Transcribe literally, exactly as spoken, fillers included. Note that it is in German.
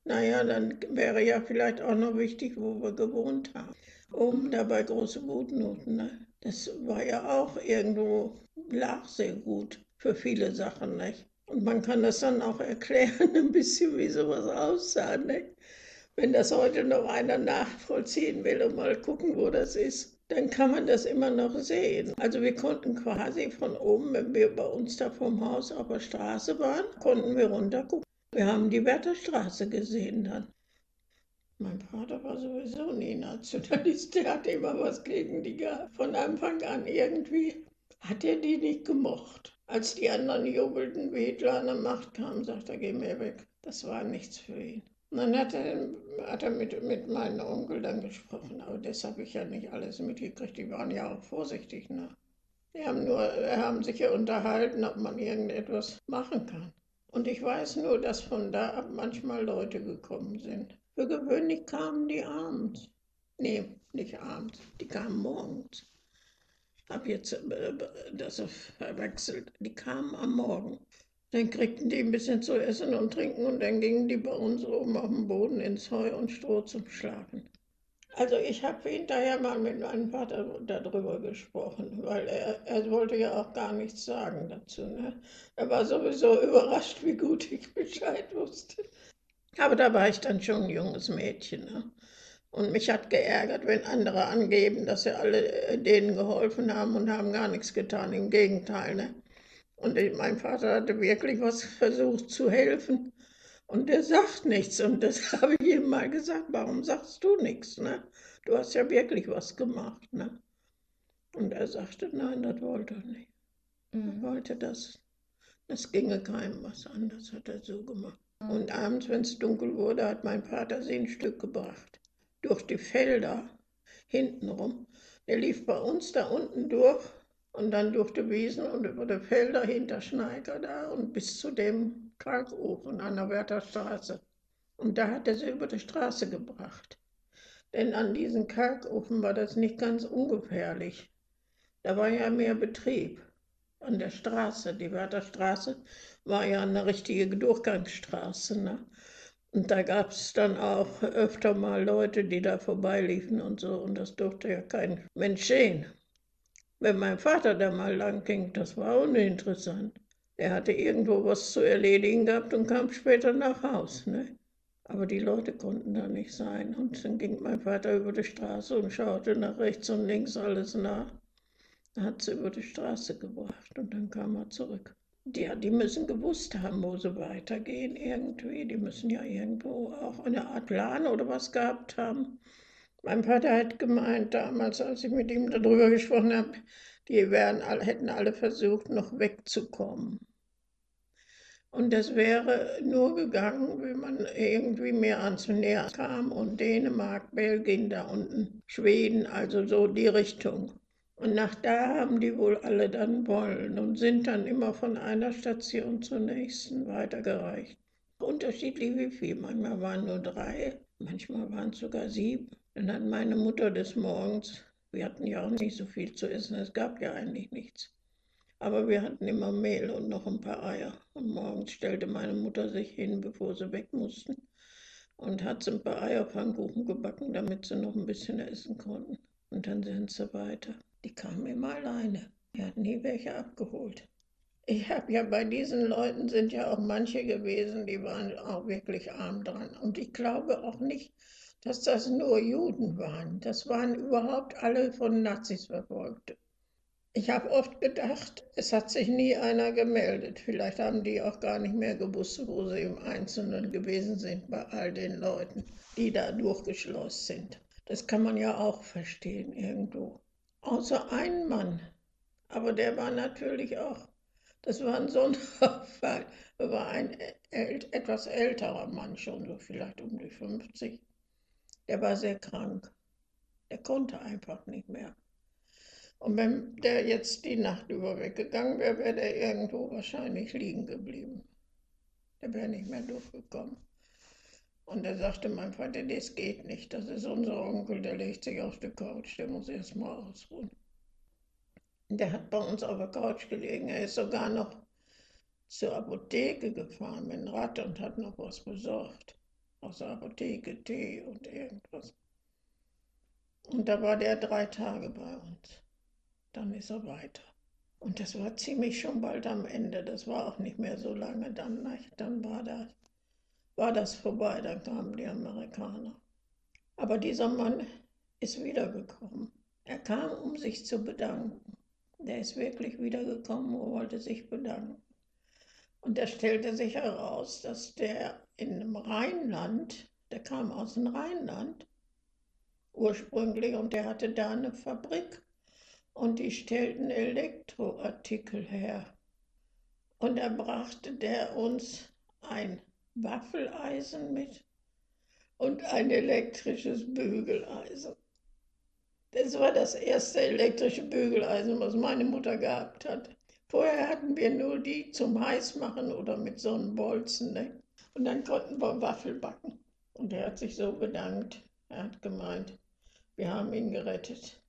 Naja, dann wäre ja vielleicht auch noch wichtig, wo wir gewohnt haben. Oben da bei Große Gutnoten, ne? Das war ja auch irgendwo, lag sehr gut für viele Sachen, nicht? Und man kann das dann auch erklären, ein bisschen, wie sowas aussah, nicht? Wenn das heute noch einer nachvollziehen will und mal gucken, wo das ist, dann kann man das immer noch sehen. Also wir konnten quasi von oben, wenn wir bei uns da vom Haus auf der Straße waren, konnten wir runter gucken. Wir haben die Wärterstraße gesehen dann. Mein Vater war sowieso nie Nationalist, der hatte immer was gegen die gehabt. Von Anfang an irgendwie hat er die nicht gemocht. Als die anderen jubelten, wie Hitler an der Macht kam, sagt er, geh mir weg. Das war nichts für ihn. Und dann hat er, hat er mit, mit meinem Onkel dann gesprochen, aber das habe ich ja nicht alles mitgekriegt, die waren ja auch vorsichtig. Ne? Die haben nur, haben sich ja unterhalten, ob man irgendetwas machen kann. Und ich weiß nur, dass von da ab manchmal Leute gekommen sind. Für gewöhnlich kamen die abends. Nee, nicht abends, die kamen morgens. Hab jetzt äh, das verwechselt. Die kamen am Morgen. Dann kriegten die ein bisschen zu essen und trinken und dann gingen die bei uns oben auf dem Boden ins Heu und Stroh zum Schlafen. Also ich habe hinterher mal mit meinem Vater darüber gesprochen, weil er, er wollte ja auch gar nichts sagen dazu. Ne? Er war sowieso überrascht, wie gut ich Bescheid wusste. Aber da war ich dann schon ein junges Mädchen. Ne? Und mich hat geärgert, wenn andere angeben, dass sie alle äh, denen geholfen haben und haben gar nichts getan. Im Gegenteil. Ne? Und ich, mein Vater hatte wirklich was versucht zu helfen. Und der sagt nichts. Und das habe ich ihm mal gesagt, warum sagst du nichts? Ne? Du hast ja wirklich was gemacht. Ne? Und er sagte, nein, das wollte er nicht. Er Mhm. wollte das. Das ginge keinem was an, das hat er so gemacht. Und abends, wenn es dunkel wurde, hat mein Vater sie ein Stück gebracht. Durch die Felder hintenrum. Der lief bei uns da unten durch und dann durch die Wiesen und über die Felder hinter Schneiker da und bis zu dem Kalkofen an der Wärterstraße. Und da hat er sie über die Straße gebracht. Denn an diesem Kalkofen war das nicht ganz ungefährlich. Da war ja mehr Betrieb an der Straße. Die Wärterstraße war ja eine richtige Durchgangsstraße. Ne? Und da gab es dann auch öfter mal Leute, die da vorbeiliefen und so. Und das durfte ja kein Mensch sehen. Wenn mein Vater da mal lang ging, das war uninteressant. Er hatte irgendwo was zu erledigen gehabt und kam später nach Haus. Ne? Aber die Leute konnten da nicht sein. Und dann ging mein Vater über die Straße und schaute nach rechts und links alles nach. Er hat sie über die Straße gebracht und dann kam er zurück. Ja, die müssen gewusst haben, wo sie weitergehen irgendwie. Die müssen ja irgendwo auch eine Art Plan oder was gehabt haben. Mein Vater hat gemeint damals, als ich mit ihm darüber gesprochen habe, die wären, hätten alle versucht, noch wegzukommen. Und das wäre nur gegangen, wenn man irgendwie mehr ans Meer kam und Dänemark, Belgien da unten, Schweden, also so die Richtung. Und nach da haben die wohl alle dann wollen und sind dann immer von einer Station zur nächsten weitergereicht. Unterschiedlich wie viel, manchmal waren nur drei, manchmal waren es sogar sieben. Dann hat meine Mutter des Morgens, wir hatten ja auch nicht so viel zu essen, es gab ja eigentlich nichts. Aber wir hatten immer Mehl und noch ein paar Eier. Und morgens stellte meine Mutter sich hin, bevor sie weg mussten, und hat so ein paar Eierpfannkuchen gebacken, damit sie noch ein bisschen essen konnten. Und dann sind sie weiter. Die kamen immer alleine. Die hatten nie welche abgeholt. Ich habe ja bei diesen Leuten sind ja auch manche gewesen, die waren auch wirklich arm dran. Und ich glaube auch nicht, dass das nur Juden waren. Das waren überhaupt alle von Nazis verfolgte. Ich habe oft gedacht, es hat sich nie einer gemeldet. Vielleicht haben die auch gar nicht mehr gewusst, wo sie im Einzelnen gewesen sind bei all den Leuten, die da durchgeschleust sind. Das kann man ja auch verstehen irgendwo. Außer ein Mann. Aber der war natürlich auch, das war ein Sonderfall. Er war ein ält, etwas älterer Mann schon, so vielleicht um die fünfzig. Der war sehr krank. Der konnte einfach nicht mehr. Und wenn der jetzt die Nacht über weggegangen wäre, wäre der irgendwo wahrscheinlich liegen geblieben. Der wäre nicht mehr durchgekommen. Und da sagte mein Vater, das geht nicht. Das ist unser Onkel, der legt sich auf die Couch, der muss erst mal ausruhen. Und der hat bei uns auf der Couch gelegen. Er ist sogar noch zur Apotheke gefahren mit dem Rad und hat noch was besorgt. aus der Apotheke, Tee und irgendwas. Und da war der drei Tage bei uns. Dann ist er weiter. Und das war ziemlich schon bald am Ende. Das war auch nicht mehr so lange dann. Nicht? Dann war das, war das vorbei. Dann kamen die Amerikaner. Aber dieser Mann ist wiedergekommen. Er kam, um sich zu bedanken. Der ist wirklich wiedergekommen und wollte sich bedanken. Und da stellte sich heraus, dass der in dem Rheinland, der kam aus dem Rheinland ursprünglich und der hatte da eine Fabrik und die stellten Elektroartikel her. Und da brachte der uns ein Waffeleisen mit und ein elektrisches Bügeleisen. Das war das erste elektrische Bügeleisen, was meine Mutter gehabt hat. Vorher hatten wir nur die zum Heißmachen oder mit so einem Bolzen. Ne? Und dann konnten wir Waffel backen. Und er hat sich so bedankt. Er hat gemeint, wir haben ihn gerettet.